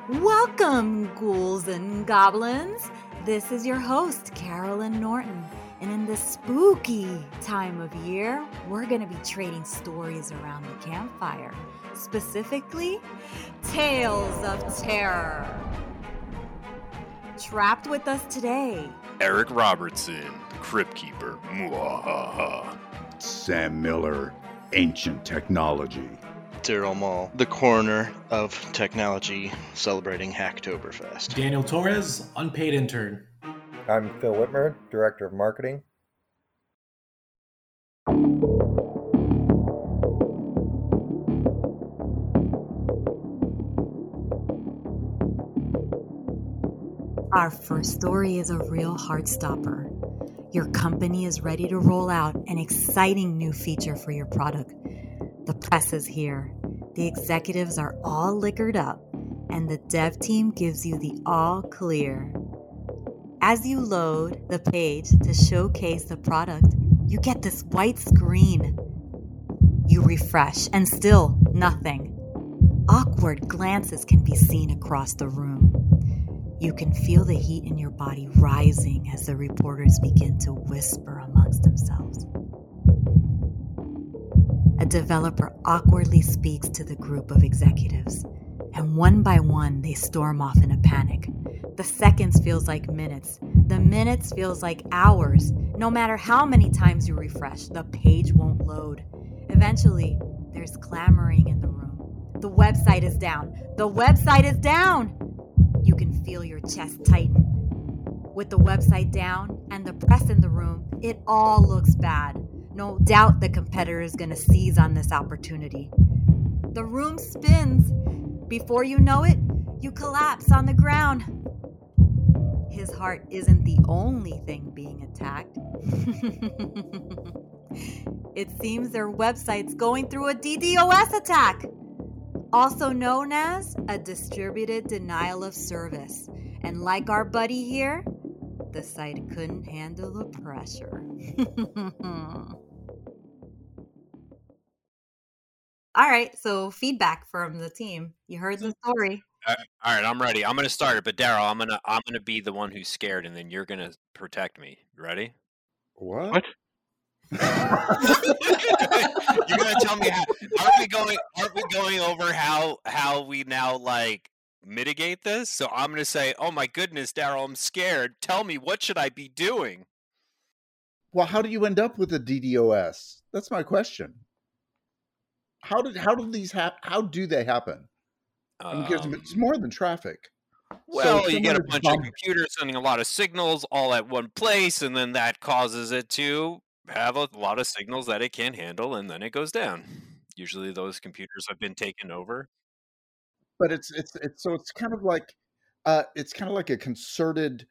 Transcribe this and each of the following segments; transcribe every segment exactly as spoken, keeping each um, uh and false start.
Welcome, ghouls and goblins. This is your host, Carolyn Norton. And in this spooky time of year, we're going to be trading stories around the campfire. Specifically, tales of terror. Trapped with us today, Eric Robertson, Crypt Keeper. Mwahaha. Sam Miller, Ancient Technology. Daryl Mall, the corner of technology celebrating Hacktoberfest. Daniel Torres, unpaid intern. I'm Phil Whitmer, Director of Marketing. Our first story is a real heartstopper. Your company is ready to roll out an exciting new feature for your product. The press is here. The executives are all liquored up, and the dev team gives you the all clear. As you load the page to showcase the product, you get this white screen. You refresh, and still nothing. Awkward glances can be seen across the room. You can feel the heat in your body rising as the reporters begin to whisper amongst themselves. A developer awkwardly speaks to the group of executives, and one by one they storm off in a panic. The seconds feels like minutes. The minutes feels like hours. No matter how many times you refresh, the page won't load. Eventually, there's clamoring in the room. The website is down. The website is down! You can feel your chest tighten. With the website down and the press in the room, it all looks bad. No doubt the competitor is going to seize on this opportunity. The room spins. Before you know it, you collapse on the ground. His heart isn't the only thing being attacked. It seems their website's going through a D DoS attack, also known as a distributed denial of service. And like our buddy here, the site couldn't handle the pressure. All right, so feedback from the team. You heard the story. All right, I'm ready. I'm gonna start it, but Daryl, I'm gonna I'm gonna be the one who's scared, and then you're gonna protect me. You ready? What? What? You're gonna tell me how? Aren't we going? Aren't we going over how how we now like mitigate this? So I'm gonna say, "Oh my goodness, Daryl, I'm scared. Tell me, what should I be doing?" Well, how do you end up with a D DoS? That's my question. How did how do these happen? How do they happen? I mean, because Um, it's more than traffic. well, So you get a someone is bunch bum- of computers sending a lot of signals all at one place, and then that causes it to have a lot of signals that it can't handle, and then it goes down. Usually, those computers have been taken over. but it's it's it's so it's kind of like uh, it's kind of like a concerted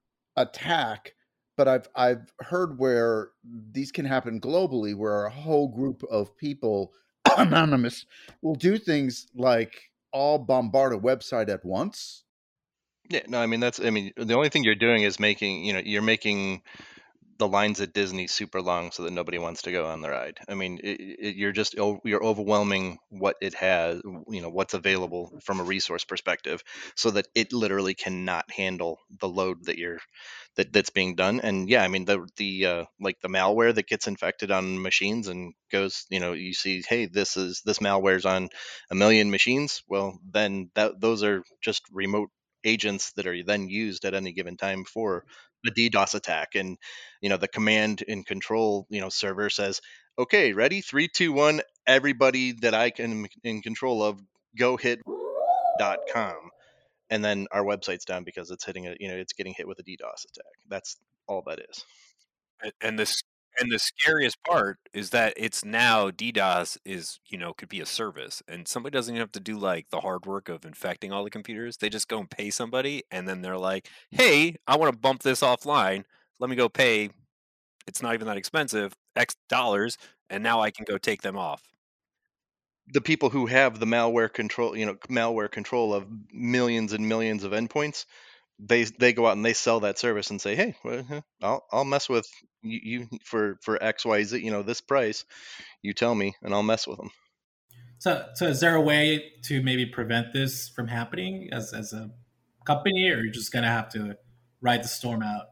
attack. But I've I've heard where these can happen globally, where a whole group of people, anonymous, will do things like all bombard a website at once. Yeah, no, I mean that's I mean the only thing you're doing is making, you know, you're making the lines at Disney super long so that nobody wants to go on the ride. I mean, it, it, you're just o- you're overwhelming what it has, you know, what's available from a resource perspective, so that it literally cannot handle the load that you're that that's being done. And yeah, I mean the the uh, like the malware that gets infected on machines and goes, you know, you see, hey, this is this malware's on a million machines. Well, then that those are just remote agents that are then used at any given time for a DDoS attack. And you know the command and control, you know, server says, okay, ready, three two one, everybody that I can in control of, go hit dot com, and then our website's down because it's hitting a, you know, it's getting hit with a DDoS attack. That's all that is. And, and this and the scariest part is that it's now DDoS is, you know, could be a service, and somebody doesn't even have to do like the hard work of infecting all the computers. They just go and pay somebody, and then they're like, "Hey, I want to bump this offline. Let me go pay. It's not even that expensive, X dollars, and now I can go take them off." The people who have the malware control, you know, malware control of millions and millions of endpoints, they they go out and they sell that service and say, hey, well, huh, I'll I'll mess with you, you for for X Y Z, you know, this price. You tell me, and I'll mess with them. So, so is there a way to maybe prevent this from happening as as a company, or you're just gonna have to ride the storm out?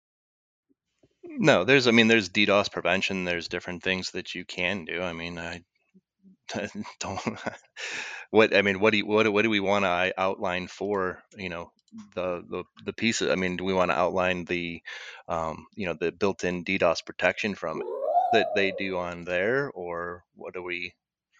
No, there's I mean there's DDoS prevention. There's different things that you can do. I mean I don't what I mean what do you, what what do we want to outline for you know the the the pieces? I mean, do we want to outline the um, you know the built-in DDoS protection from it that they do on there, or what do we?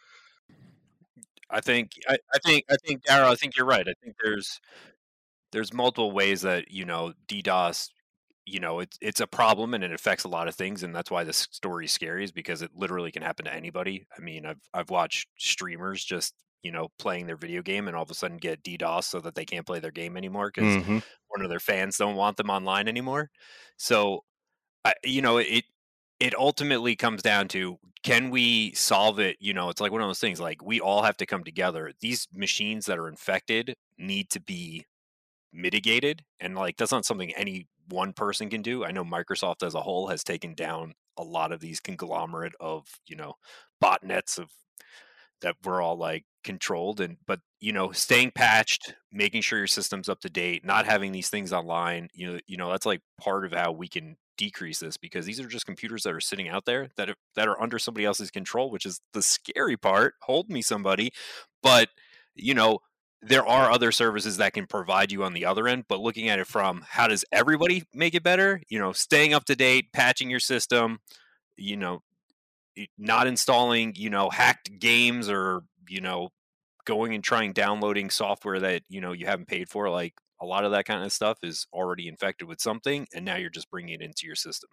I think I, I think I think Darryl, I think you're right. I think there's there's multiple ways that you know DDoS, you know, it's it's a problem and it affects a lot of things, and that's why this story is scary, is because it literally can happen to anybody. I mean, I've I've watched streamers just you know playing their video game and all of a sudden get DDoS so that they can't play their game anymore because Mm-hmm. one of their fans don't want them online anymore. So I, you know, it it ultimately comes down to, can we solve it? You know, it's like one of those things. Like, we all have to come together. These machines that are infected need to be mitigated, and like that's not something any one person can do. I know Microsoft as a whole has taken down a lot of these conglomerate of you know botnets of that were all like controlled, and but you know staying patched, making sure your system's up to date, not having these things online, you know you know that's like part of how we can decrease this, because these are just computers that are sitting out there that are, that are under somebody else's control, which is the scary part. Hold me, somebody. But you know there are other services that can provide you on the other end, but looking at it from how does everybody make it better, you know staying up to date, patching your system, you know not installing, you know, hacked games, or, you know, going and trying downloading software that, you know, you haven't paid for. Like, a lot of that kind of stuff is already infected with something, and now you're just bringing it into your system.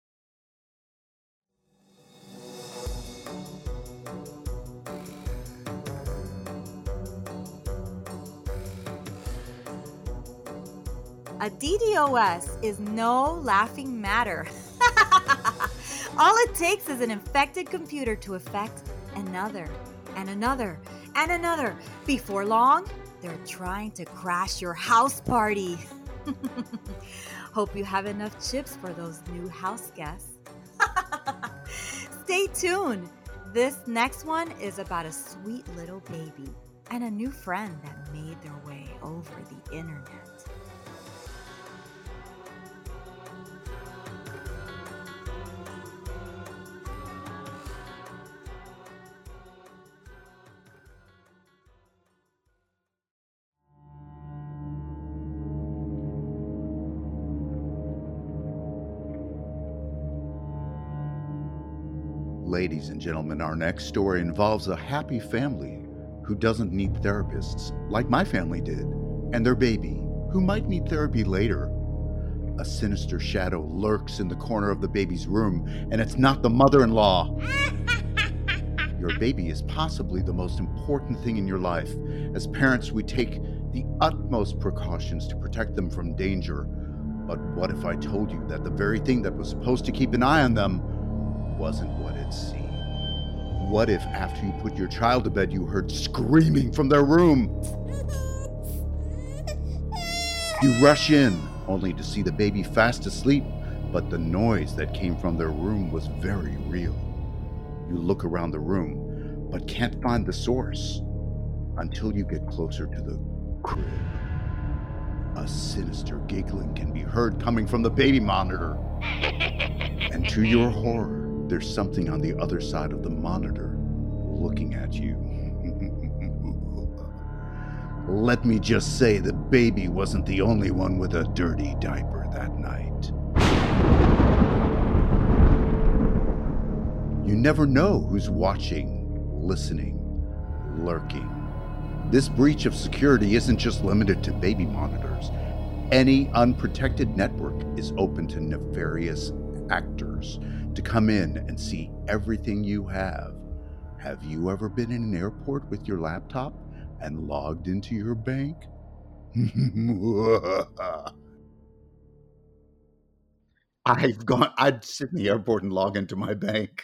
A DDoS is no laughing matter. All it takes is an infected computer to affect another, and another, and another. Before long, they're trying to crash your house party. Hope you have enough chips for those new house guests. Stay tuned. This next one is about a sweet little baby and a new friend that made their way over the internet. Ladies and gentlemen, our next story involves a happy family who doesn't need therapists like my family did, and their baby, who might need therapy later. A sinister shadow lurks in the corner of the baby's room, and it's not the mother-in-law. Your baby is possibly the most important thing in your life. As parents, we take the utmost precautions to protect them from danger. But what if I told you that the very thing that was supposed to keep an eye on them wasn't what it seemed? What if after you put your child to bed, you heard screaming from their room? You rush in, only to see the baby fast asleep, but the noise that came from their room was very real. You look around the room, but can't find the source until you get closer to the crib. A sinister giggling can be heard coming from the baby monitor. And to your horror, there's something on the other side of the monitor looking at you. Let me just say the baby wasn't the only one with a dirty diaper that night. You never know who's watching, listening, lurking. This breach of security isn't just limited to baby monitors. Any unprotected network is open to nefarious actors to come in and see everything you have. Have you ever been in an airport with your laptop and logged into your bank? I've gone, I'd sit in the airport and log into my bank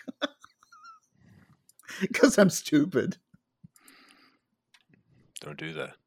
because I'm stupid. Don't do that.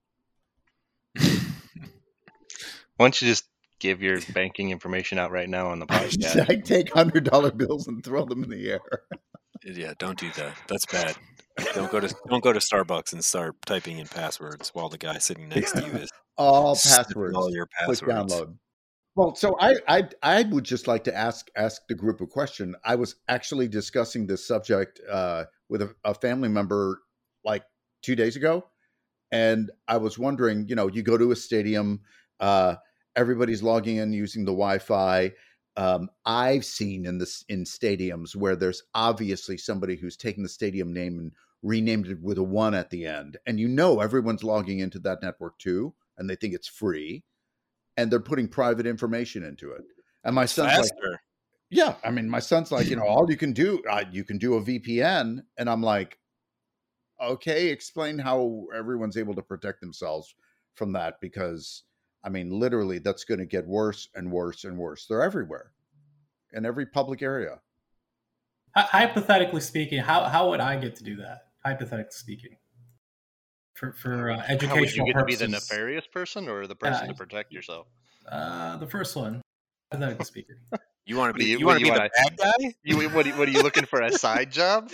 Why don't you just give your banking information out right now on the podcast? I take one hundred dollar bills and throw them in the air. Yeah, don't do that. That's bad. Don't go to don't go to Starbucks and start typing in passwords while the guy sitting next to you is all sniffing passwords. all your Click passwords. download. Well, so I, I I would just like to ask ask the group a question. I was actually discussing this subject uh, with a, a family member like two days ago, and I was wondering, you know, you go to a stadium, uh, everybody's logging in using the Wi-Fi. Um, I've seen in this in stadiums where there's obviously somebody who's taken the stadium name and renamed it with a one at the end, and you know everyone's logging into that network too, and they think it's free. And they're putting private information into it. And my It's son's faster. like, yeah, I mean, my son's like, you know, all you can do, uh, you can do a V P N. And I'm like, okay, explain how everyone's able to protect themselves from that. Because, I mean, literally, that's going to get worse and worse and worse. They're everywhere in every public area. Hypothetically speaking, how, how would I get to do that? Hypothetically speaking. For, for uh, educational How would you get purposes. to be the nefarious person or the person Yeah. to protect yourself? Uh, the first one, hypothetically speaking. You want to What be do you, you- want what to do be you the wanna- bad guy? You what? Are, what are you looking for? A side job?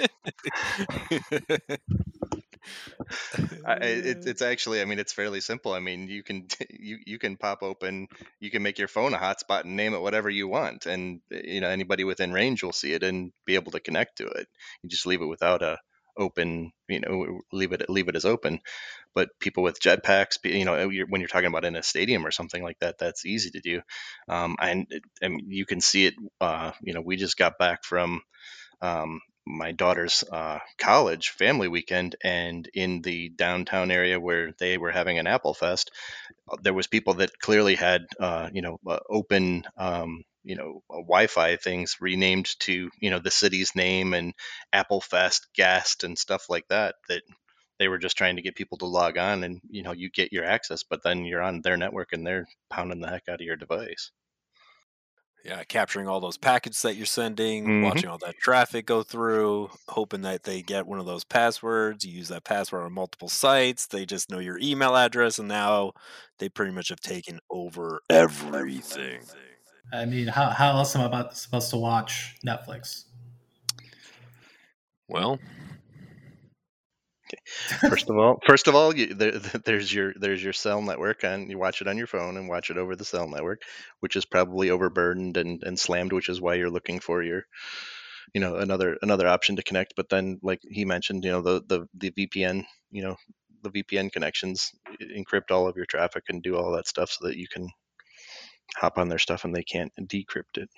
I, it, it's actually, I mean, it's fairly simple. I mean, you can you you can pop open, you can make your phone a hotspot and name it whatever you want, and you know anybody within range will see it and be able to connect to it. You just leave it without a open, you know, leave it leave it as open. But people with jetpacks, you know, when you're talking about in a stadium or something like that, that's easy to do. Um, and, and you can see it. Uh, you know, we just got back from um, my daughter's uh, college family weekend, and in the downtown area where they were having an Apple Fest, there was people that clearly had, uh, you know, uh, open, um, you know, uh, Wi-Fi things renamed to, you know, the city's name and Apple Fest guest and stuff like that, that they were just trying to get people to log on and, you know, you get your access, but then you're on their network and they're pounding the heck out of your device. Yeah, capturing all those packets that you're sending, Mhm. watching all that traffic go through, hoping that they get one of those passwords. You use that password on multiple sites. They just know your email address, and now they pretty much have taken over everything. I mean, how, how else am I about supposed to watch Netflix? Well, First of all, first of all, you, there, there's your there's your cell network, and you watch it on your phone and watch it over the cell network, which is probably overburdened and, and slammed, which is why you're looking for your, you know, another another option to connect. But then, like he mentioned, you know, the the the V P N, you know, the V P N connections encrypt all of your traffic and do all that stuff so that you can hop on their stuff and they can't decrypt it.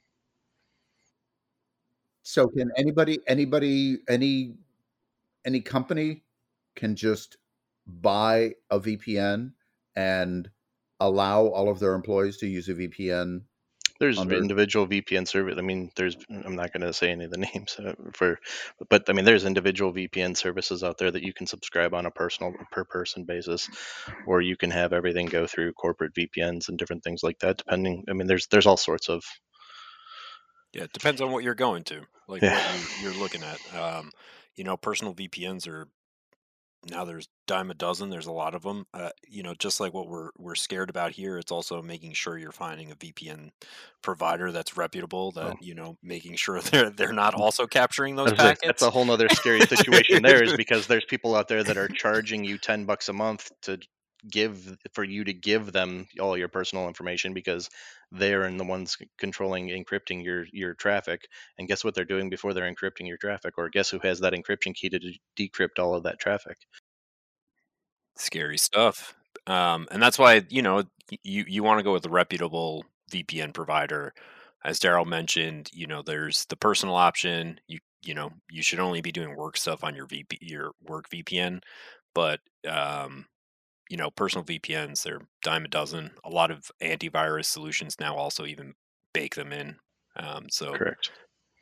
So can anybody, anybody, any, any company can just buy a V P N and allow all of their employees to use a V P N? There's Under- individual V P N service. I mean, there's, I'm not going to say any of the names uh, for, but I mean, there's individual V P N services out there that you can subscribe on a personal per person basis, or you can have everything go through corporate V P Ns and different things like that. Depending, I mean, there's there's all sorts of. yeah, it depends on what you're going to, like Yeah. what you, you're looking at. Um, you know, personal V P Ns are now there's dime a dozen. There's a lot of them. Uh, you know, just like what we're we're scared about here, it's also making sure you're finding a V P N provider that's reputable. That Oh. you know, making sure they're they're not also capturing those That's a- packets. That's a whole nother scary situation there, is because there's people out there that are charging you ten bucks a month to give for you to give them all your personal information because they're in the ones controlling encrypting your your traffic. And guess what they're doing before they're encrypting your traffic? Or guess who has that encryption key to de- decrypt all of that traffic? Scary stuff. Um, and that's why, you know, you, you want to go with a reputable V P N provider. As Daryl mentioned, you know, there's the personal option. You you know, you should only be doing work stuff on your V P your work V P N. But um, you know, personal V P Ns, they're dime a dozen. A lot of antivirus solutions now also even bake them in. Um, so Correct.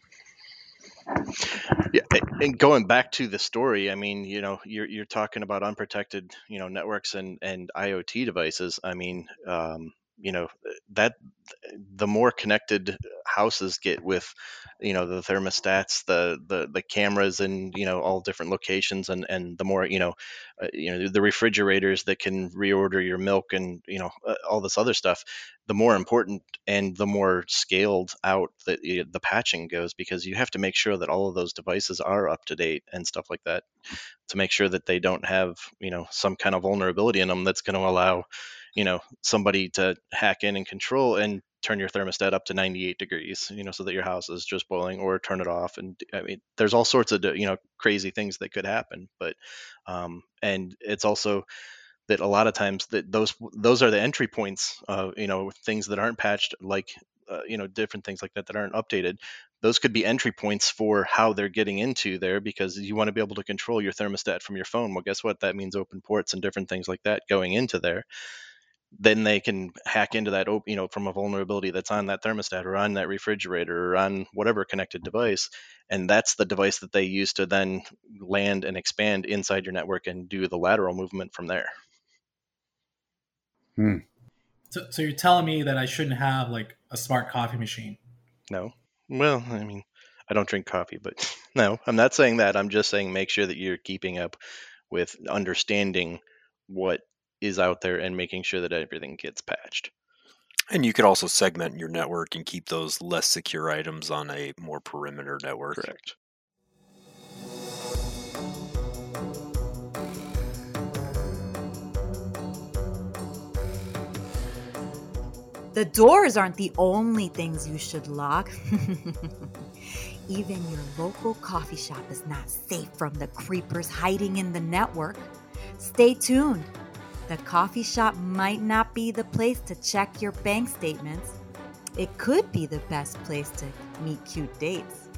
Yeah, and going back to the story, I mean, you know, you're you're talking about unprotected, you know, networks and and IoT devices. I mean, um, you know, that the more connected houses get with, you know, the thermostats, the the the cameras, and you know, all different locations, and and the more, you know, uh, you know, the refrigerators that can reorder your milk, and you know, uh, all this other stuff, the more important and the more scaled out that the, the patching goes, because you have to make sure that all of those devices are up to date and stuff like that, to make sure that they don't have, you know, some kind of vulnerability in them that's going to allow, you know, somebody to hack in and control and turn your thermostat up to ninety-eight degrees, you know, so that your house is just boiling, or turn it off. And I mean, there's all sorts of, you know, crazy things that could happen. But um and it's also that a lot of times that those those are the entry points, uh you know, things that aren't patched, like uh, you know, different things like that that aren't updated. Those could be entry points for how they're getting into there, because you want to be able to control your thermostat from your phone. Well, guess what? That means open ports and different things like that going into there. Then they can hack into that, you know, from a vulnerability that's on that thermostat or on that refrigerator or on whatever connected device. And that's the device that they use to then land and expand inside your network and do the lateral movement from there. Hmm. So, so you're telling me that I shouldn't have like a smart coffee machine? No. Well, I mean, I don't drink coffee, but no, I'm not saying that. I'm just saying make sure that you're keeping up with understanding what is out there and making sure that everything gets patched. And you could also segment your network and keep those less secure items on a more perimeter network. Correct. The doors aren't the only things you should lock. Even your local coffee shop is not safe from the creepers hiding in the network. Stay tuned. The coffee shop might not be the place to check your bank statements. It could be the best place to meet cute dates.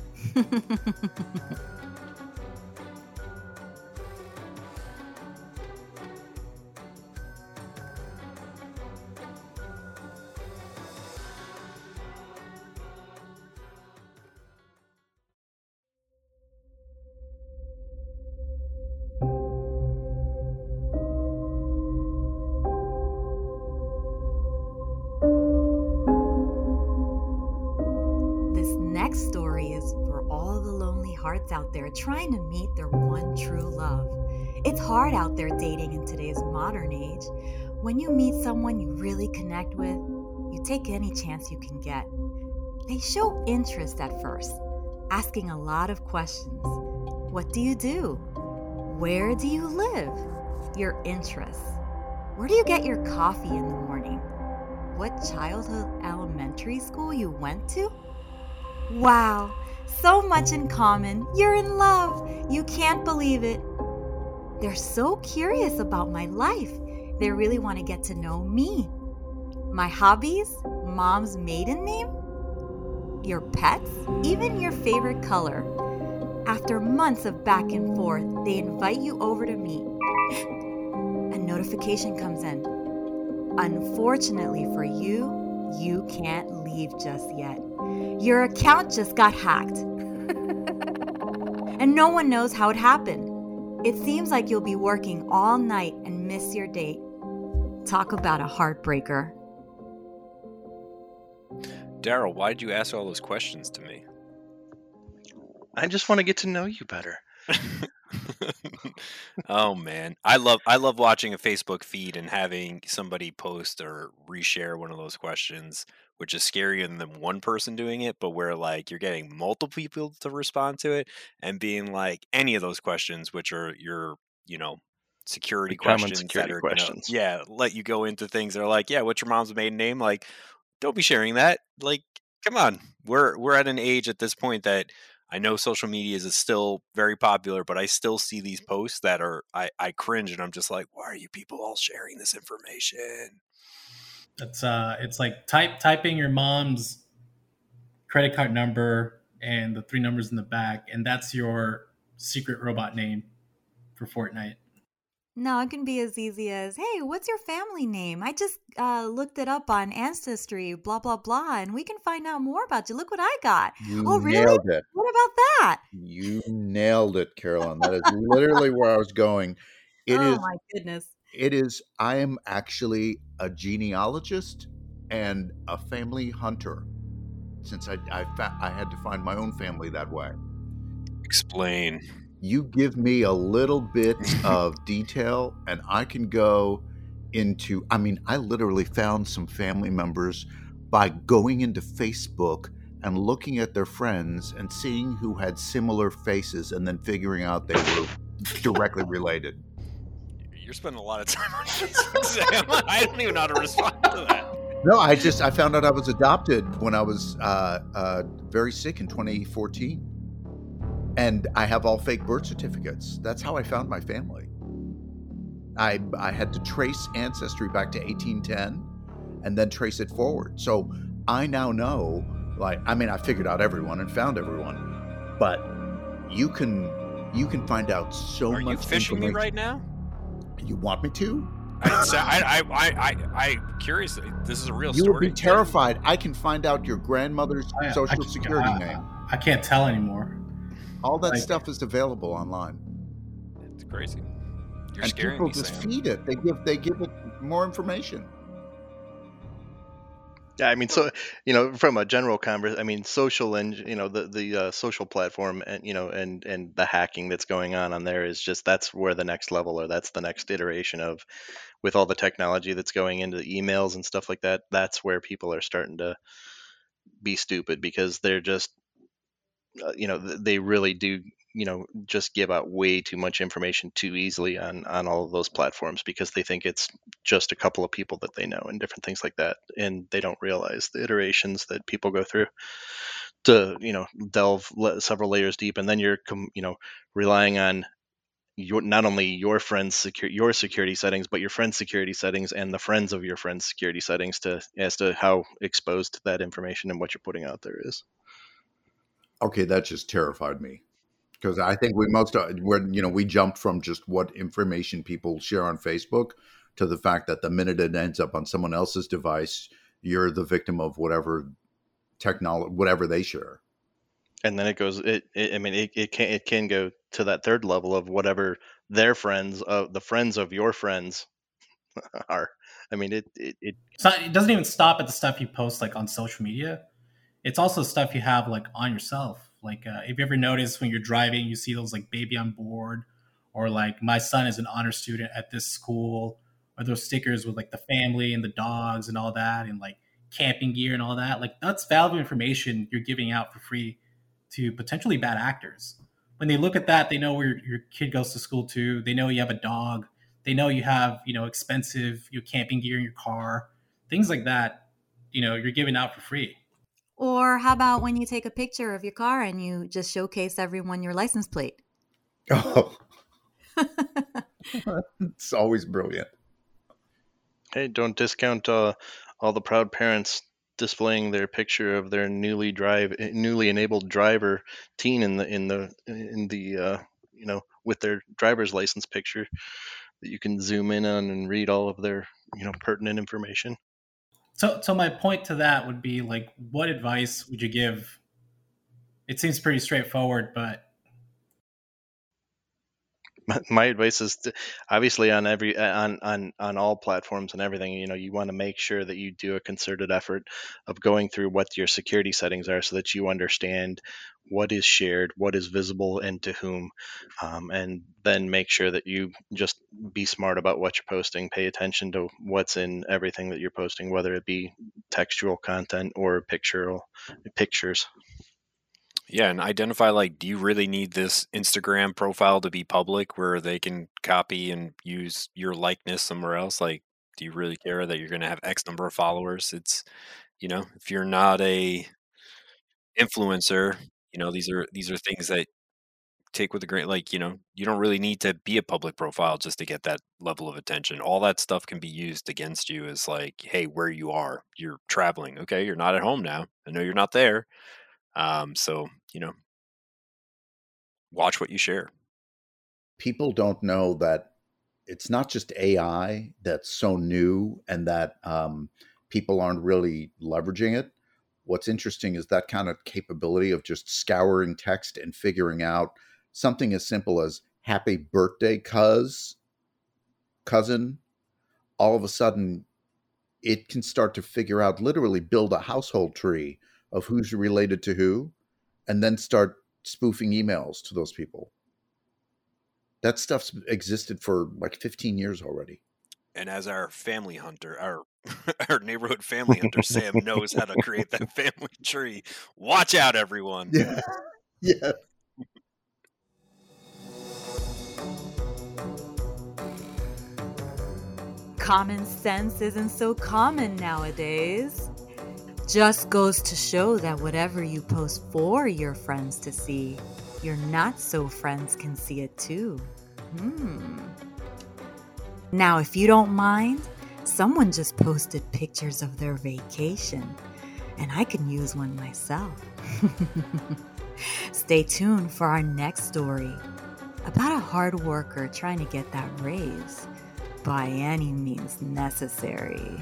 Next story is for all the lonely hearts out there trying to meet their one true love. It's hard out there dating in today's modern age. When you meet someone you really connect with, you take any chance you can get. They show interest at first, asking a lot of questions. What do you do? Where do you live? Your interests. Where do you get your coffee in the morning? What childhood elementary school you went to? Wow, so much in common. You're in love. You can't believe it. They're so curious about my life. They really want to get to know me. My hobbies, mom's maiden name, your pets, even your favorite color. After months of back and forth, they invite you over to meet. A notification comes in. Unfortunately for you, you can't leave just yet. Your account just got hacked. And no one knows how it happened. It seems like you'll be working all night and miss your date. Talk about a heartbreaker. Daryl, why did you ask all those questions to me? I just want to get to know you better. Oh man, I love I love watching a Facebook feed and having somebody post or reshare one of those questions, which is scarier than one person doing it, but where like you're getting multiple people to respond to it and being like any of those questions, which are your, you know, security The common questions security that are questions. gonna, yeah, let you go into things that are like, yeah, what's your mom's maiden name? Like, don't be sharing that. Like, come on. We're we're at an age at this point that I know social media is still very popular, but I still see these posts that are, I, I cringe and I'm just like, why are you people all sharing this information? It's uh, it's like type typing your mom's credit card number and the three numbers in the back, and that's your secret robot name for Fortnite. No, it can be as easy as, hey, what's your family name? I just uh, looked it up on Ancestry, blah, blah, blah, and we can find out more about you. Look what I got. You Oh, really? nailed it. What about that? You nailed it, Caroline. That is literally where I was going. It oh, is. my goodness. It is. I am actually a genealogist, and a family hunter, since I I, fa- I had to find my own family that way. Explain. You give me a little bit of detail and I can go into, I mean, I literally found some family members by going into Facebook and looking at their friends and seeing who had similar faces and then figuring out they were directly related. You're spending a lot of time on Facebook, Sam. I don't even know how to respond to that. No, I just, I found out I was adopted when I was uh, uh, very sick in twenty fourteen. And I have all fake birth certificates. That's how I found my family. I I had to trace ancestry back to eighteen ten and then trace it forward. So I now know, like, I mean, I figured out everyone and found everyone, but you can you can find out so Are much. you fishing me information. right now? You want me to? I, so I, I, I, I, I, curious. This is a real You story. would be terrified. I can find out your grandmother's I- social I- security I- name. I can't tell anymore. All that like- stuff is available online. It's crazy. You're And scaring people me, just Sam. feed it. They give they give it more information. Yeah, I mean, so you know, from a general converse, I mean, social and you know, the the uh, social platform and you know, and and the hacking that's going on on there is just that's where the next level or that's the next iteration of, with all the technology that's going into the emails and stuff like that. That's where people are starting to be stupid because they're just, uh, you know, th- they really do, you know, just give out way too much information too easily on on all of those platforms because they think it's just a couple of people that they know and different things like that, and they don't realize the iterations that people go through to, you know, delve le- several layers deep, and then you're, com- you know, relying on your not only your friends secure your security settings, but your friends' security settings and the friends of your friends' security settings to as to how exposed that information and what you're putting out there is. Okay, that just terrified me because I think we most uh, we're you know we jumped from just what information people share on Facebook to the fact that the minute it ends up on someone else's device, you're the victim of whatever technology, whatever they share. And then it goes it, it I mean it, it can it can go to that third level of whatever their friends of the friends of your friends are. I mean it it, it It's not, it doesn't even stop at the stuff you post like on social media. It's also stuff you have like on yourself. Like uh, if you ever notice when you're driving, you see those like baby on board, or like my son is an honor student at this school, or those stickers with like the family and the dogs and all that, and like camping gear and all that. Like that's valuable information you're giving out for free to potentially bad actors. When they look at that, they know where your, your kid goes to school to. They know you have a dog. They know you have, you know, expensive your camping gear in your car, things like that. You know, you're giving out for free. Or how about when you take a picture of your car and you just showcase everyone your license plate? Oh, it's always brilliant. hey, don't discount uh, all the proud parents displaying their picture of their newly drive newly enabled driver teen in the in the in the uh, you know, with their driver's license picture that you can zoom in on and read all of their, you know, pertinent information. So, so my point to that would be like, what advice would you give? It seems pretty straightforward, but my, my advice is to, obviously on every on on on all platforms and everything, you know, you want to make sure that you do a concerted effort of going through what your security settings are so that you understand what is shared, what is visible, and to whom, um, and then make sure that you just be smart about what you're posting. Pay attention to what's in everything that you're posting, whether it be textual content or pictorial pictures. Yeah, and identify like, do you really need this Instagram profile to be public where they can copy and use your likeness somewhere else? Like, do you really care that you're going to have X number of followers? It's, you know, if you're not a influencer, you know, these are these are things that take with a grain. Like, you know, you don't really need to be a public profile just to get that level of attention. All that stuff can be used against you as like, hey, where you are, you're traveling. Okay, you're not at home now. I know you're not there. Um, so, you know, watch what you share. People don't know that it's not just A I that's so new and that um, people aren't really leveraging it. What's interesting is that kind of capability of just scouring text and figuring out something as simple as happy birthday, cuz, cousin. All of a sudden, it can start to figure out, literally build a household tree of who's related to who, and then start spoofing emails to those people. That stuff's existed for like fifteen years already. And as our family hunter, our our neighborhood family hunter, Sam knows how to create that family tree. Watch out, everyone. Yeah. Yeah. Common sense isn't so common nowadays. Just goes to show that whatever you post for your friends to see, your not so friends can see it too. Hmm. Now, if you don't mind, someone just posted pictures of their vacation, and I can use one myself. Stay tuned for our next story about a hard worker trying to get that raise by any means necessary.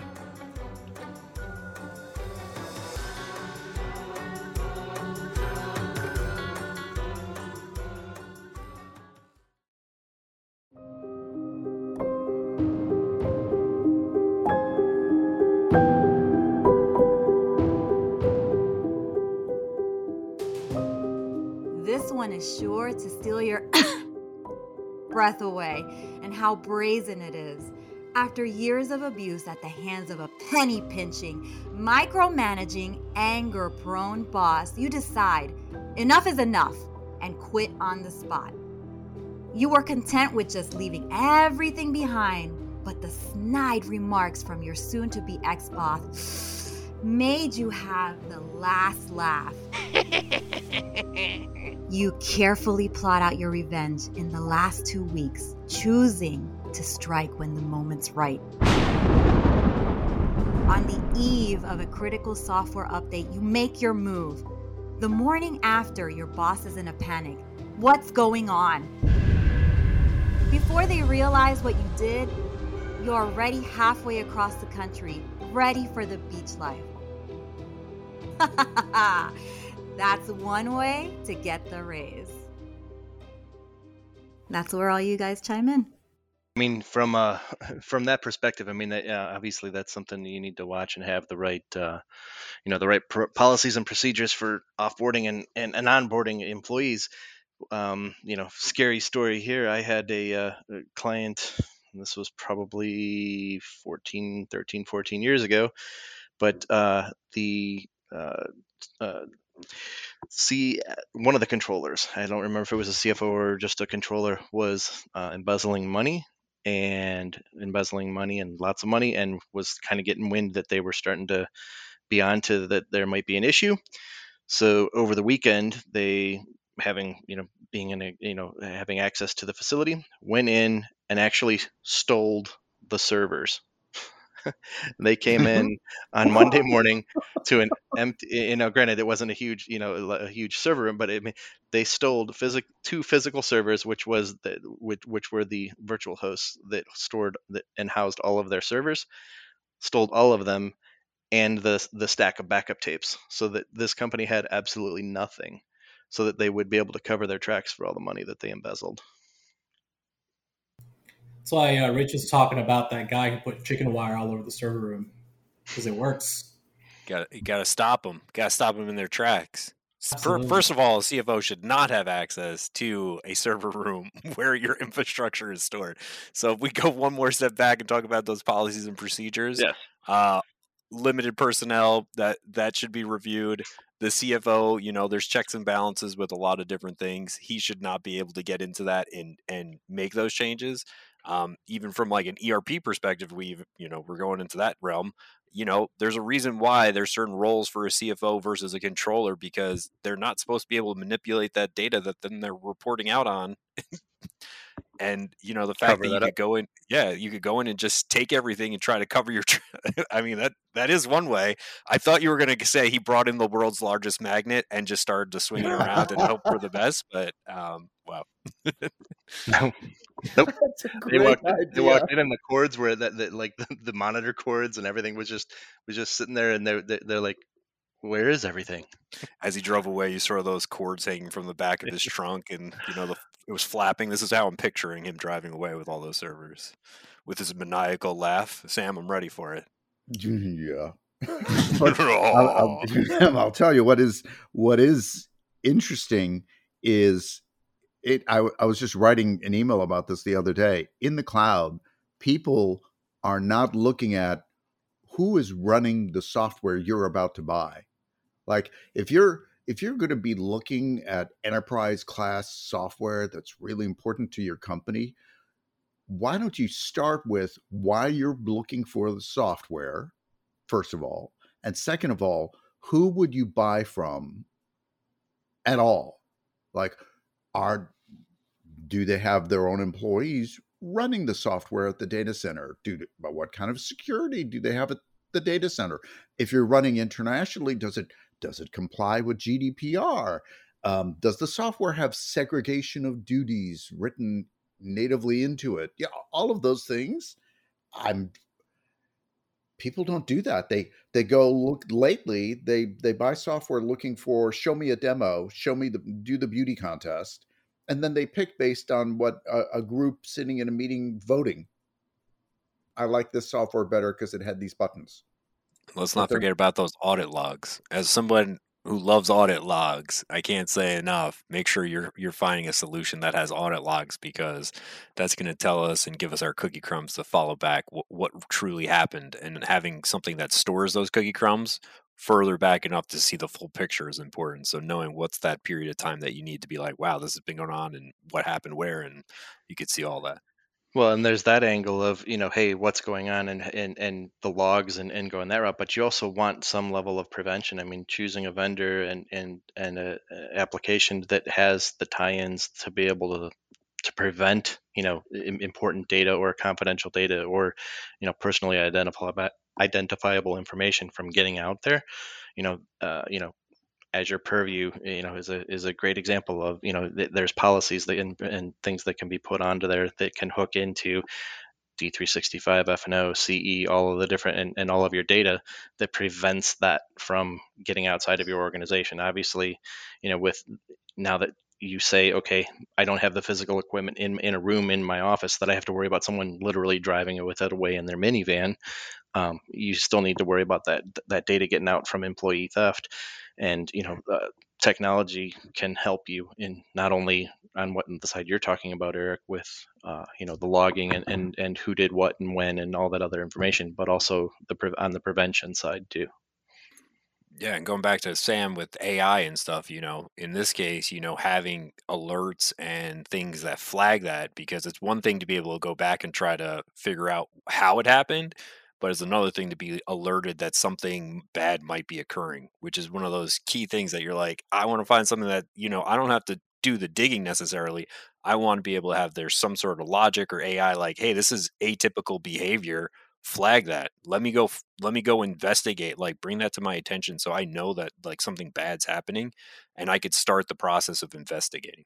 This one is sure to steal your breath away, and how brazen it is. After years of abuse at the hands of a penny-pinching, micromanaging, anger-prone boss, you decide enough is enough and quit on the spot. You were content with just leaving everything behind, but the snide remarks from your soon-to-be ex-boss made you have the last laugh. You carefully plot out your revenge in the last two weeks, choosing to strike when the moment's right. On the eve of a critical software update, you make your move. The morning after, your boss is in a panic. What's going on? Before they realize what you did, you're already halfway across the country, ready for the beach life. That's one way to get the raise. That's where all you guys chime in. I mean, from uh, from that perspective, I mean, that, uh, obviously that's something you need to watch and have the right, uh, you know, the right pr- policies and procedures for offboarding and, and, and onboarding employees. Um, you know, scary story here. I had a, uh, a client, and this was probably fourteen, thirteen, fourteen years ago, but uh, the uh, uh, See, one of the controllers, I don't remember if it was a C F O or just a controller, was uh, embezzling money and embezzling money and lots of money, and was kind of getting wind that they were starting to be onto that there might be an issue. So over the weekend, they, having you know being in a you know having access to the facility, went in and actually stole the servers. They came in on Monday morning to an empty, you know, granted it wasn't a huge, you know, a huge server room, but it, they stole physic, two physical servers, which was the, which, which were the virtual hosts that stored the, and housed all of their servers, stole all of them, and the the stack of backup tapes, so that this company had absolutely nothing, so that they would be able to cover their tracks for all the money that they embezzled. That's why uh, Rich is talking about that guy who put chicken wire all over the server room, because it works. Got you got to stop them. Got to stop them in their tracks. Absolutely. First of all, a C F O should not have access to a server room where your infrastructure is stored. So if we go one more step back and talk about those policies and procedures, yes. uh, limited personnel, that that should be reviewed. The C F O, you know, there's checks and balances with a lot of different things. He should not be able to get into that and and make those changes. Um, even from like an E R P perspective, we you know we're going into that realm. You know, there's a reason why there's certain roles for a C F O versus a controller, because they're not supposed to be able to manipulate that data that then they're reporting out on. And, you know, the fact Cover that you that could up. go in, yeah, you could go in and just take everything and try to cover your, tra- I mean, that, that is one way. I thought you were going to say he brought in the world's largest magnet and just started to swing it around and hope for the best, but, um, wow. No. Nope. That's a They great walked, idea. they walked in and the cords were that, that like the, the monitor cords and everything was just was just sitting there, and they're they're, they're like, where is everything? As he drove away, you saw those cords hanging from the back of his trunk, and you know the, it was flapping. This is how I'm picturing him driving away with all those servers, with his maniacal laugh. Sam, I'm ready for it. Yeah. But I'll, I'll, I'll tell you what is what is interesting is it. I, I was just writing an email about this the other day. In the cloud, people are not looking at who is running the software you're about to buy. Like if you're if you're going to be looking at enterprise class software that's really important to your company, why don't you start with why you're looking for the software, first of all, and second of all, who would you buy from at all? Like, are do they have their own employees running the software at the data center? Do but what kind of security do they have at the data center? If you're running internationally, does it does it comply with G D P R? Um, does the software have segregation of duties written natively into it? Yeah, all of those things. I'm people don't do that. They they go look lately. They they buy software looking for show me a demo, show me the do the beauty contest, and then they pick based on what a, a group sitting in a meeting voting. I like this software better because it had these buttons. Let's But not they're- forget about those audit logs. As someone who loves audit logs, I can't say enough. Make sure you're you're finding a solution that has audit logs, because that's going to tell us and give us our cookie crumbs to follow back what, what truly happened. And having something that stores those cookie crumbs further back enough to see the full picture is important. So knowing what's that period of time that you need to be like, wow, this has been going on and what happened where, and you could see all that. Well, and there's that angle of, you know, hey, what's going on, and and, and the logs, and, and going that route. But you also want some level of prevention. I mean, choosing a vendor and and and a, a application that has the tie-ins to be able to to prevent, you know, im- important data or confidential data or, you know, personally identifiable identifiable information from getting out there. You know, uh, you know. Azure Purview, you know, is a is a great example of, you know, th- there's policies that and, and things that can be put onto there that can hook into D three sixty-five, F and O, C E, all of the different and, and all of your data that prevents that from getting outside of your organization. Obviously, you know, with now that you say, okay, I don't have the physical equipment in in a room in my office that I have to worry about someone literally driving it with it away in their minivan. Um, you still need to worry about that that data getting out from employee theft, and you know, uh, technology can help you in not only on what the side you're talking about, Eric, with uh, you know, the logging and, and and who did what and when and all that other information, but also the pre- on the prevention side too. Yeah, and going back to Sam with A I and stuff, you know, in this case, you know, having alerts and things that flag that, because it's one thing to be able to go back and try to figure out how it happened, but it's another thing to be alerted that something bad might be occurring, which is one of those key things that you're like, I want to find something that, you know, I don't have to do the digging necessarily. I want to be able to have there's some sort of logic or A I like, hey, this is atypical behavior. Flag that. Let me go. Let me go investigate. Like, bring that to my attention, so I know that like something bad's happening, and I could start the process of investigating.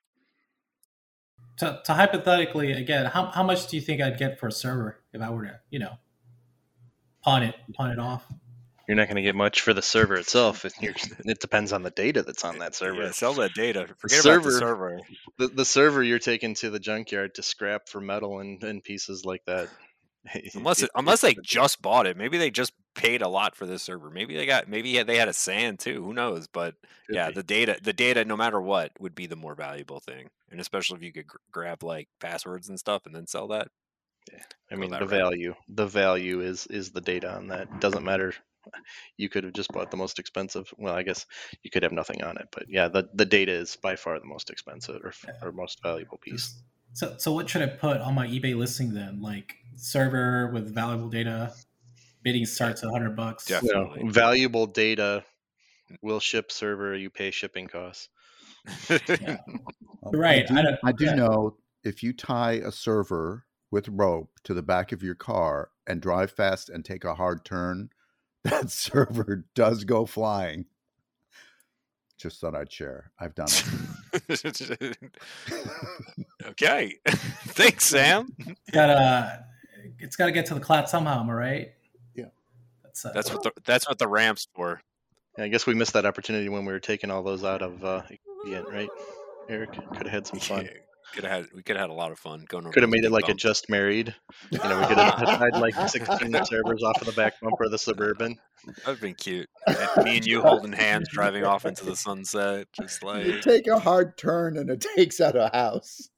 To, to hypothetically, again, how, how much do you think I'd get for a server if I were to, you know, pawn it, pawn it off? You're not going to get much for the server itself. It, you're, it depends on the data that's on that server. Yeah, sell that data. Forget The about the server- server. The, the server you're taking to the junkyard to scrap for metal and, and pieces like that. Unless it, unless they just bought it, maybe they just paid a lot for this server. Maybe they got maybe they had a sand too. Who knows? But Could yeah, be. the data, the data, no matter what, would be the more valuable thing. And especially if you could gr- grab like passwords and stuff and then sell that. I Go mean, that the route. value, the value is is the data on that. Doesn't matter. You could have just bought the most expensive. Well, I guess you could have nothing on it, but yeah, the, the data is by far the most expensive or, or most valuable piece. So, so what should I put on my eBay listing then? Like server with valuable data, bidding starts at one hundred bucks. Yeah. You know, Definitely. valuable data will ship server. You pay shipping costs. Yeah. Um, Right, I do, I don't- I do yeah. know if you tie a server with rope to the back of your car and drive fast and take a hard turn, that server does go flying. Just thought I'd share. I've done it. Okay. Thanks, Sam. It's gotta, it's gotta get to the cloud somehow. Am I right? Yeah. That's uh, That's what the that's what the ramp's for. Yeah, I guess we missed that opportunity when we were taking all those out of uh, Expedient, right? Eric could have had some fun. Yeah. Could have had we could have had a lot of fun going over. Could have those made it big like a bumps. just married. You know, we could have had like sixteen servers off of the back bumper of the Suburban. That would have been cute. And me and you holding hands driving off into the sunset, just You like take a hard turn and it takes out a house.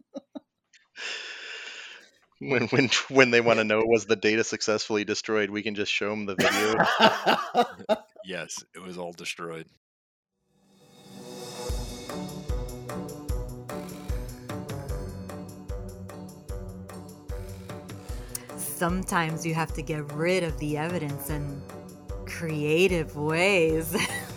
When when when they want to know was the data successfully destroyed, we can just show them the video. yes, it was all destroyed. Sometimes you have to get rid of the evidence in creative ways.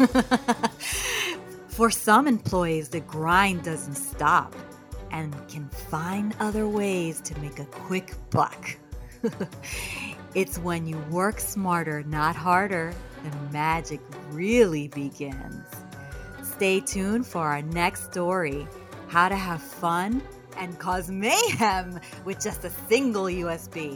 For some employees, the grind doesn't stop and can find other ways to make a quick buck. It's when you work smarter, not harder, the magic really begins. Stay tuned for our next story, how to have fun and cause mayhem with just a single U S B.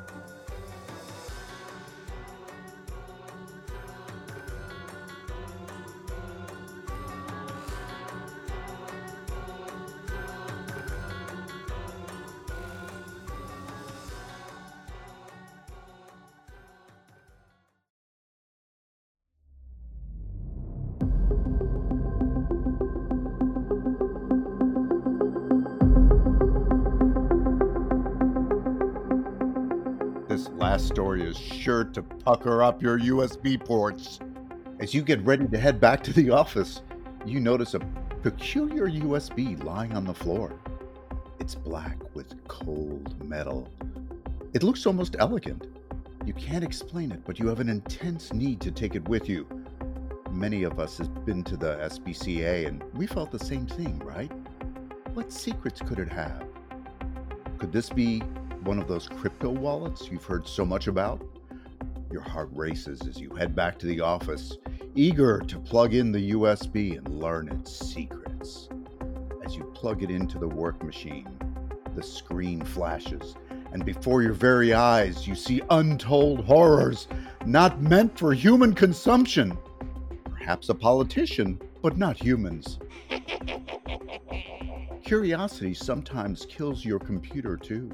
This last story is sure to pucker up your U S B ports. As you get ready to head back to the office, you notice a peculiar U S B lying on the floor. It's black with cold metal. It looks almost elegant. You can't explain it, but you have an intense need to take it with you. Many of us have been to the S P C A and we felt the same thing, right? What secrets could it have? Could this be one of those crypto wallets you've heard so much about? Your heart races as you head back to the office, eager to plug in the U S B and learn its secrets. As you plug it into the work machine, the screen flashes, and before your very eyes, you see untold horrors not meant for human consumption. Perhaps a politician, but not humans. Curiosity sometimes kills your computer too.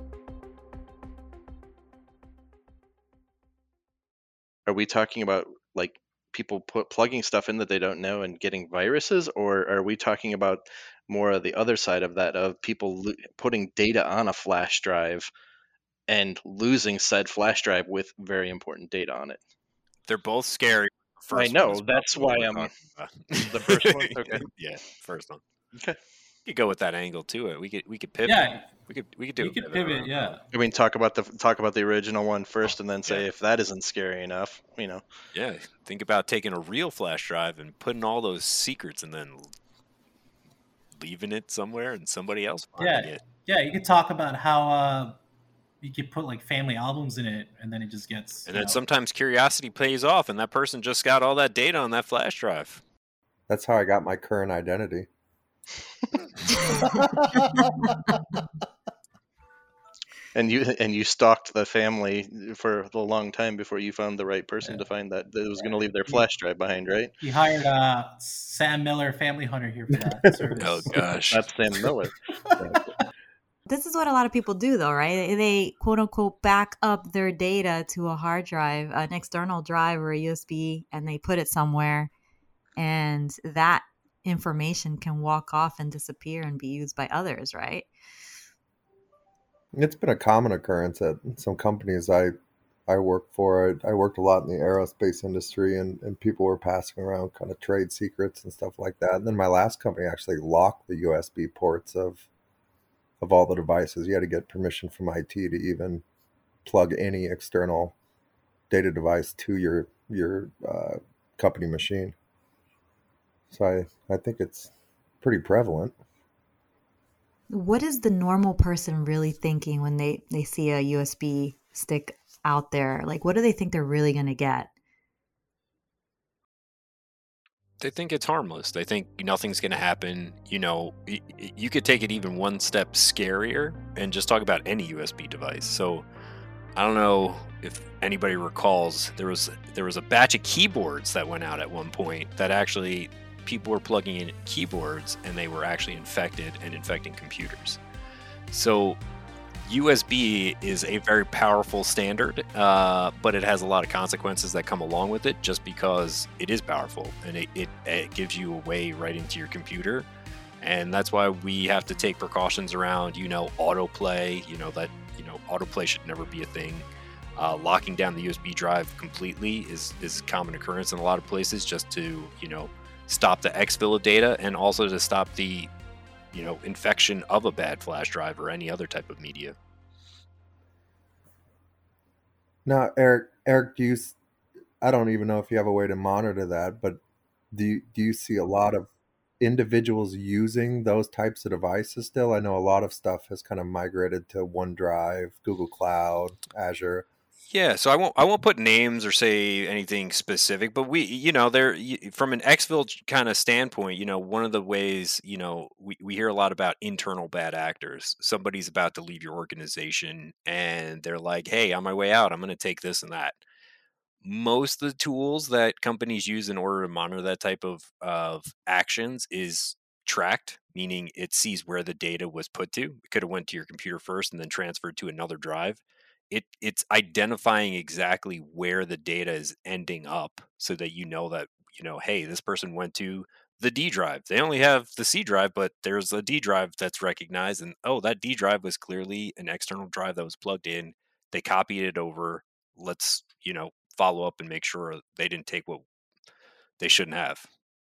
Are we talking about like people put plugging stuff in that they don't know and getting viruses, or are we talking about more of the other side of that, of people lo- putting data on a flash drive and losing said flash drive with very important data on it? They're both scary. The I first know, one is that's probably what why we're I'm- talking about. The first one? Okay. Yeah, first one. Okay. We could go with that angle to it. We could we could pivot. Yeah, We could we could do you a could pivot. around. Yeah, I mean, talk about the talk about the original one first, and then say Yeah. if that isn't scary enough, you know. Yeah, think about taking a real flash drive and putting all those secrets and then leaving it somewhere and somebody else finding yeah, it. yeah. You could talk about how uh, you could put like family albums in it, and then it just gets. And you then know, sometimes curiosity pays off, and that person just got all that data on that flash drive. That's how I got my current identity. And you and you stalked the family for a long time before you found the right person to find that that was going to leave their flash drive behind, right? You hired uh, Sam Miller, Family Hunter, here for that service. Oh gosh. That's Sam Miller. This is what a lot of people do, though, right? They quote unquote back up their data to a hard drive, an external drive or a U S B, and they put it somewhere. And that information can walk off and disappear and be used by others, right? It's been a common occurrence at some companies I I work for. I, I worked a lot in the aerospace industry, and, and people were passing around kind of trade secrets and stuff like that. And then my last company actually locked the U S B ports of of all the devices. You had to get permission from I T to even plug any external data device to your your uh, company machine. So I, I think it's pretty prevalent. What is the normal person really thinking when they, they see a U S B stick out there? Like, what do they think they're really going to get? They think it's harmless. They think nothing's going to happen. You know, y- y- you could take it even one step scarier and just talk about any U S B device. So I don't know if anybody recalls, there was there was a batch of keyboards that went out at one point that actually people were plugging in keyboards and they were actually infected and infecting computers. So U S B is a very powerful standard, uh, but it has a lot of consequences that come along with it just because it is powerful, and it, it, it gives you a way right into your computer. And that's why we have to take precautions around, you know, autoplay, you know, that, you know, autoplay should never be a thing. Uh, locking down the U S B drive completely is, is a common occurrence in a lot of places just to, you know, stop the exfil of data, and also to stop the, you know, infection of a bad flash drive or any other type of media. Now, Eric, Eric, do you, I don't even know if you have a way to monitor that, but do you, do you see a lot of individuals using those types of devices still? I know a lot of stuff has kind of migrated to OneDrive, Google Cloud, Azure. Yeah, so I won't I won't put names or say anything specific, but we, you know, there from an exfil kind of standpoint, you know, one of the ways, you know, we, we hear a lot about internal bad actors. Somebody's about to leave your organization and they're like, hey, on my way out, I'm going to take this and that. Most of the tools that companies use in order to monitor that type of, of actions is tracked, meaning it sees where the data was put to. It could have went to your computer first and then transferred to another drive. It it's identifying exactly where the data is ending up so that you know that, you know, hey, this person went to the D drive. They only have the C drive, but there's a D drive that's recognized. And oh, that D drive was clearly an external drive that was plugged in. They copied it over. Let's, you know, follow up and make sure they didn't take what they shouldn't have.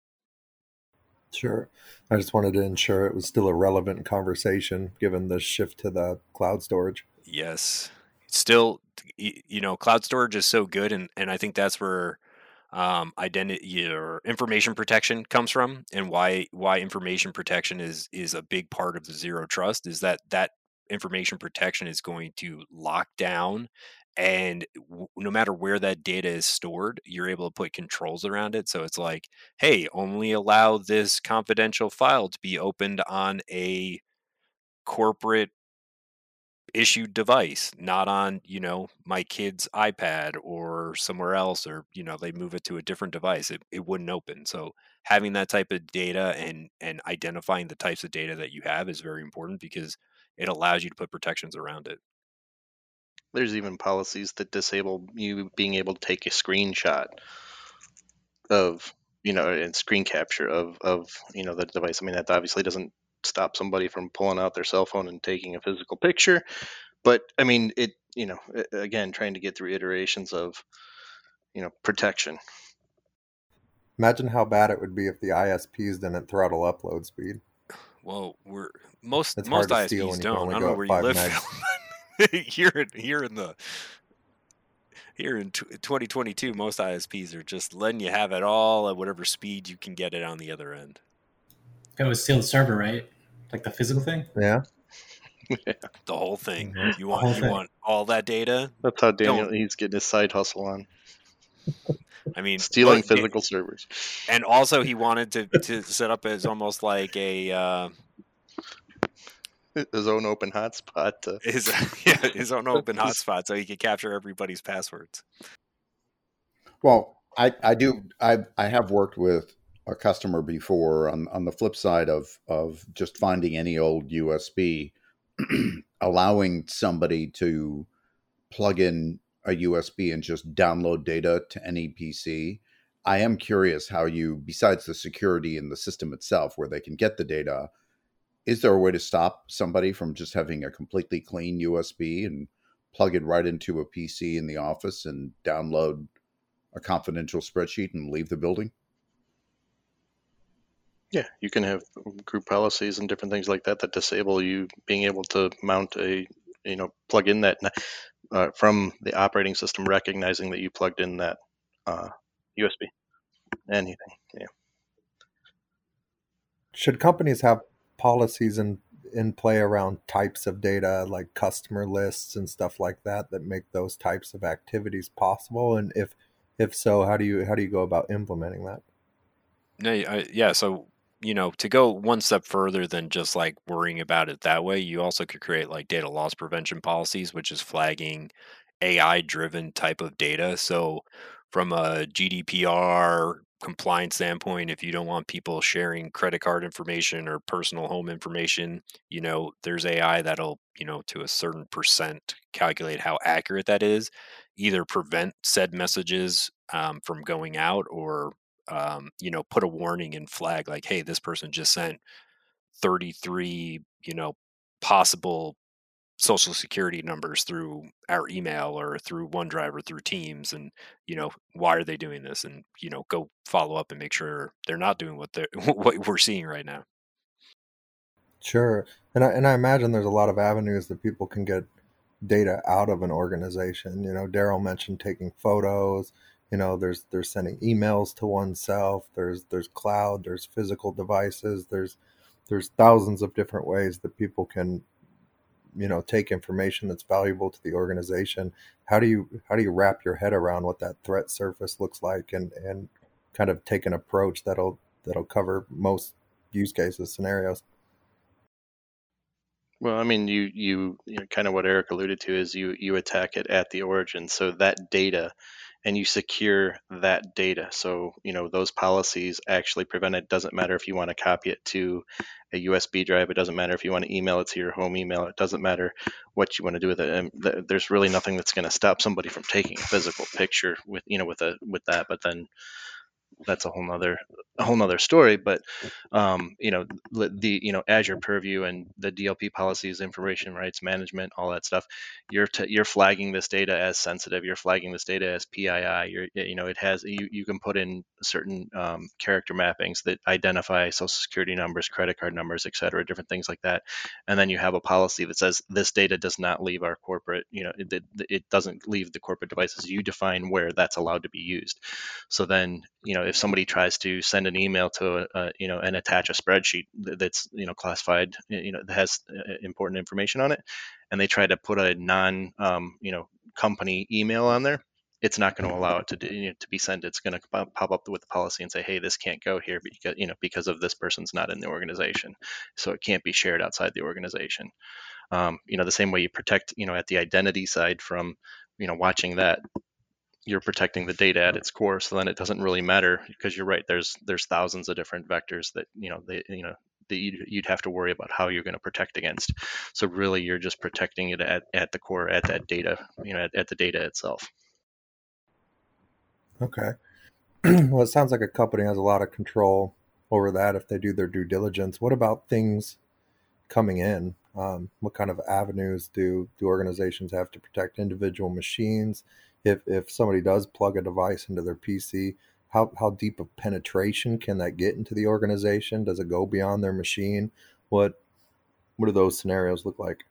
Sure. I just wanted to ensure it was still a relevant conversation given the shift to the cloud storage. Yes. Still, you know, cloud storage is so good, and, and I think that's where um, identity or information protection comes from, and why why information protection is is a big part of the zero trust is that that information protection is going to lock down, and w- no matter where that data is stored, you're able to put controls around it. So it's like, hey, only allow this confidential file to be opened on a corporate issued device, not on, you know, my kid's iPad or somewhere else, or, you know, they move it to a different device, it, it wouldn't open. So having that type of data and and identifying the types of data that you have is very important because it allows you to put protections around it. There's even policies that disable you being able to take a screenshot of, you know, and screen capture of of you know, the device. I mean, that obviously doesn't stop somebody from pulling out their cell phone and taking a physical picture, but I mean, it, you know, again, trying to get through iterations of, you know, protection. Imagine how bad it would be if the I S Ps didn't throttle upload speed. Well, we're most It's most hard to steal I S when Ps you can don't. only I don't go know at where you five live, megs. Phil. here in here in the here in twenty twenty-two, most I S Ps are just letting you have it all at whatever speed you can get it on the other end. It was still the server, right? Like the physical thing. Yeah. The whole thing. Mhm. You The want whole you thing. want all that data. That's how Daniel, Don't. he's getting his side hustle on. I mean, Stealing mo- physical servers. and also he wanted to to set up as almost like a uh, His own open hotspot. To... his yeah, his own open hotspot so he could capture everybody's passwords. Well, I, I do I I have worked with a customer before on, on the flip side of of just finding any old U S B, allowing somebody to plug in a U S B and just download data to any P C. I am curious how you, besides the security in the system itself where they can get the data, is there a way to stop somebody from just having a completely clean U S B and plug it right into a P C in the office and download a confidential spreadsheet and leave the building? Yeah, you can have group policies and different things like that that disable you being able to mount a, you know, plug in that uh, from the operating system recognizing that you plugged in that uh, U S B. Anything, yeah. Should companies have policies in in play around types of data like customer lists and stuff like that that make those types of activities possible? And if if so, how do you how do you go about implementing that? No, I, yeah. So, you know, to go one step further than just like worrying about it that way, you also could create like data loss prevention policies, which is flagging A I driven type of data. So from a G D P R compliance standpoint, if you don't want people sharing credit card information or personal home information, you know, there's A I that'll, you know, to a certain percent calculate how accurate that is, either prevent said messages um, from going out or, um, you know, put a warning and flag like, hey, this person just sent thirty-three, you know, possible social security numbers through our email or through OneDrive or through Teams, and you know, why are they doing this, and you know, go follow up and make sure they're not doing what they're what we're seeing right now. Sure. And I, and I imagine there's a lot of avenues that people can get data out of an organization. You know, Daryl mentioned taking photos. You know, there's there's sending emails to oneself. There's there's cloud. There's physical devices. There's there's thousands of different ways that people can, you know, take information that's valuable to the organization. How do you how do you wrap your head around what that threat surface looks like, and and kind of take an approach that'll that'll cover most use cases, scenarios? Well, I mean, you you, you know, kind of what Eric alluded to is you you attack it at the origin, so that data, and you secure that data. So you know those policies actually prevent it. Doesn't matter if you want to copy it to a U S B drive. It doesn't matter if you want to email it to your home email. It doesn't matter what you want to do with it. And th- there's really nothing that's going to stop somebody from taking a physical picture with you know with a with that. But then that's a whole nother a whole nother story. But um, you know the you know Azure Purview and the D L P policies, information rights management, all that stuff. You're t- you're flagging this data as sensitive. You're flagging this data as P I I. You're you know it has you you can put in certain um, character mappings that identify social security numbers, credit card numbers, et cetera, different things like that. And then you have a policy that says this data does not leave our corporate. You know it, it, it doesn't leave the corporate devices. You define where that's allowed to be used. So then, you know, if somebody tries to send an email to a, a you know, and attach a spreadsheet that's, you know, classified, you know, that has important information on it, and they try to put a non, um, you know, company email on there, it's not going to allow it to do, you know, to be sent. It's going to pop up with the policy and say, hey, this can't go here because, you know, because of this person's not in the organization, so it can't be shared outside the organization. Um, you know, the same way you protect, you know, at the identity side from, you know, watching that, you're protecting the data at its core, so then it doesn't really matter, because you're right, there's there's thousands of different vectors that you know they you know that you'd, you'd have to worry about how you're going to protect against. So really you're just protecting it at, at the core, at that data, you know at, at the data itself. Okay. Well, it sounds like a company has a lot of control over that if they do their due diligence. What about things coming in? Um, what kind of avenues do do organizations have to protect individual machines? If if somebody does plug a device into their P C, how how deep of penetration can that get into the organization? Does it go beyond their machine? What what do those scenarios look like?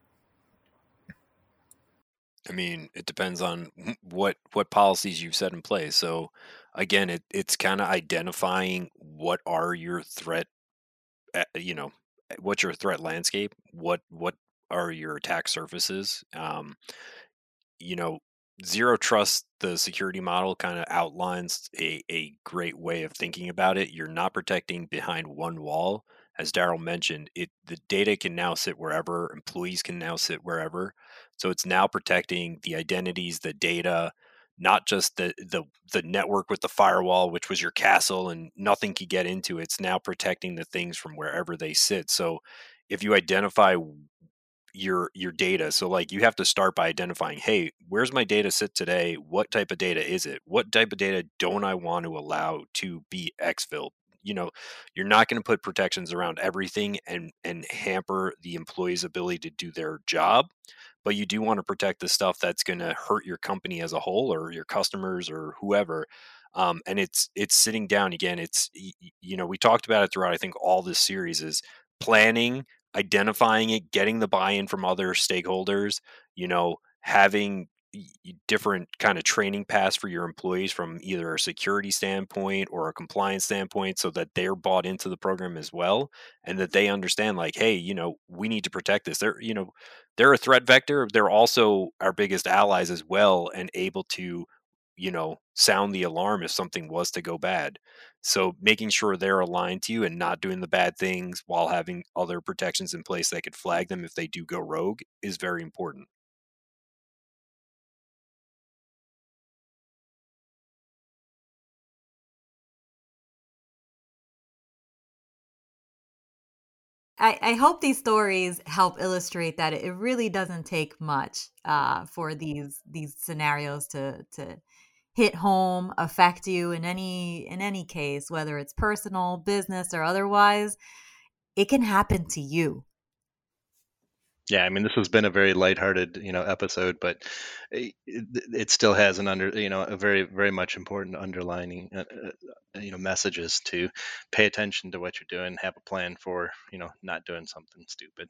I mean, it depends on what what policies you've set in place. So again, it it's kind of identifying what are your threat, uh, you know, what's your threat landscape, what what are your attack surfaces. Um, you know, zero trust, the security model kind of outlines a, a great way of thinking about it. You're not protecting behind one wall. As Daryl mentioned, it the data can now sit wherever, employees can now sit wherever. So it's now protecting the identities, the data, not just the the the network with the firewall, which was your castle and nothing could get into it. It's now protecting the things from wherever they sit. So if you identify your your data, so like you have to start by identifying, hey, where's my data sit today, what type of data is it, what type of data don't I want to allow to be exfilled. You know, you're not going to put protections around everything and and hamper the employee's ability to do their job, but you do want to protect the stuff that's going to hurt your company as a whole or your customers or whoever. Um, and it's it's sitting down again, it's y- y- you know, we talked about it throughout, I think, all this series is planning, identifying it, getting the buy-in from other stakeholders, you know, having y- y- different kind of training paths for your employees from either a security standpoint or a compliance standpoint so that they're bought into the program as well, and that they understand like, hey, you know, we need to protect this. They're, you know, they're a threat vector. They're also our biggest allies as well and able to, you know, sound the alarm if something was to go bad. So making sure they're aligned to you and not doing the bad things while having other protections in place that could flag them if they do go rogue is very important. I, I hope these stories help illustrate that it really doesn't take much uh, for these these scenarios to to hit home, affect you in any in any case, whether it's personal, business, or otherwise. It can happen to you. Yeah, I mean, this has been a very lighthearted, you know, episode, but it, it still has an under, you know, a very, very much important underlining, uh, uh, you know, messages to pay attention to what you're doing, have a plan for, you know, not doing something stupid.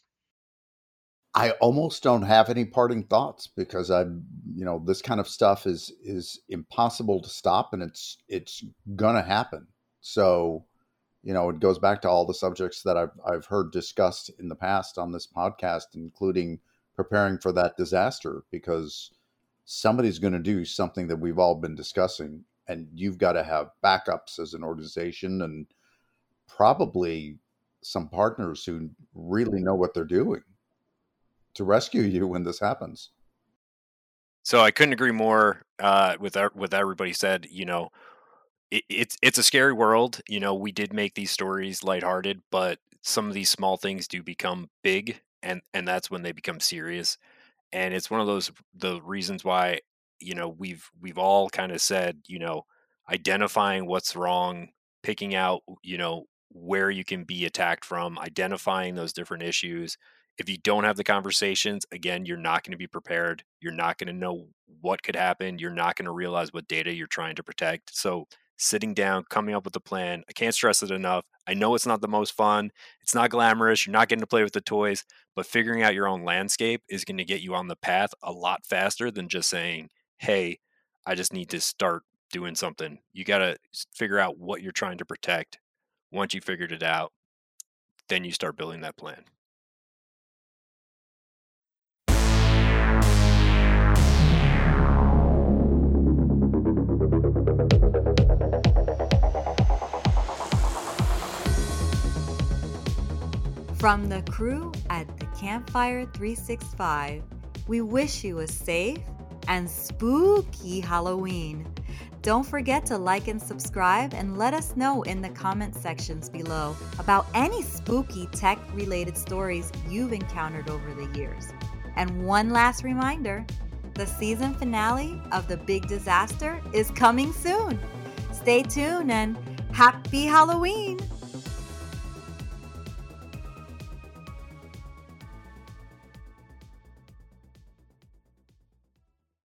I almost don't have any parting thoughts because I, you know, this kind of stuff is is impossible to stop, and it's it's gonna happen. So, you know, it goes back to all the subjects that I've I've heard discussed in the past on this podcast, including preparing for that disaster, because somebody's going to do something that we've all been discussing, and you've got to have backups as an organization, and probably some partners who really know what they're doing to rescue you when this happens. So I couldn't agree more uh, with our, with everybody said. You know, it, it's it's a scary world. You know, we did make these stories lighthearted, but some of these small things do become big, and and that's when they become serious. And it's one of those the reasons why, you know, we've we've all kind of said, you know, identifying what's wrong, picking out, you know, where you can be attacked from, identifying those different issues. If you don't have the conversations, again, you're not going to be prepared. You're not going to know what could happen. You're not going to realize what data you're trying to protect. So sitting down, coming up with a plan, I can't stress it enough. I know it's not the most fun. It's not glamorous. You're not getting to play with the toys, but figuring out your own landscape is going to get you on the path a lot faster than just saying, hey, I just need to start doing something. You got to figure out what you're trying to protect. Once you figured it out, then you start building that plan. From the crew at the Campfire three sixty-five, we wish you a safe and spooky Halloween. Don't forget to like and subscribe, and let us know in the comment sections below about any spooky tech-related stories you've encountered over the years. And one last reminder, the season finale of The Big Disaster is coming soon. Stay tuned and happy Halloween!